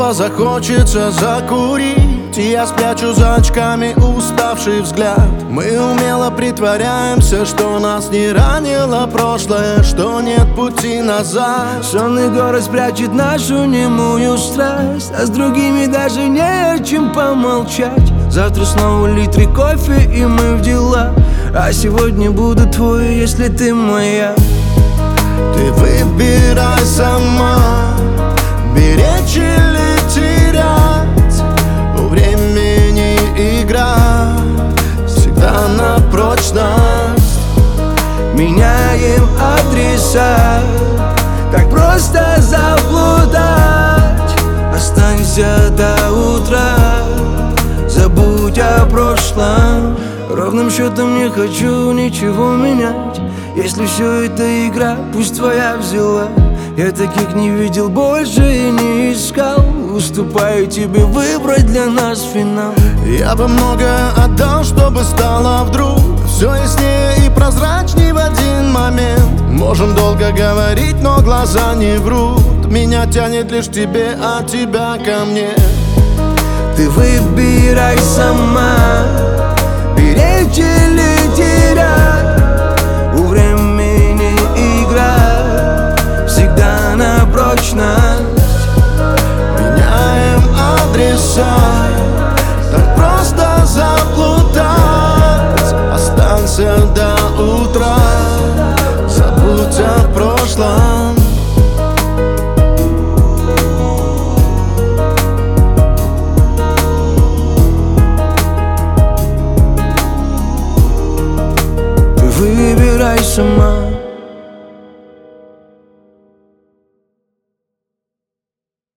снова захочется закурить, и я спрячу за очками уставший взгляд. Мы умело притворяемся, что нас не ранило прошлое, что нет пути назад. Сонный город спрячет нашу немую страсть, а с другими даже не о чем помолчать. Завтра снова литры кофе и мы в дела, а сегодня буду твой, если ты моя. Ты выбирай сама, беречь или терять. У времени игра всегда на прочность. Меняем адреса, так просто заблудать. Останься до утра, забудь о прошлом. Ровным счетом не хочу ничего менять. Если все это игра, пусть твоя взяла. Я таких не видел больше и не искал. Уступаю тебе выбрать для нас финал. Я бы многое отдал, чтобы стало вдруг все яснее и прозрачней в один момент. Можем долго говорить, но глаза не врут. Меня тянет лишь к тебе, а тебя ко мне. Ты выбирай сама, беречь или терять. У времени игра всегда на прочность. Меняем адреса, так просто заплутать. Останься до утра, забудь о прошлом. Ты выбирай сама,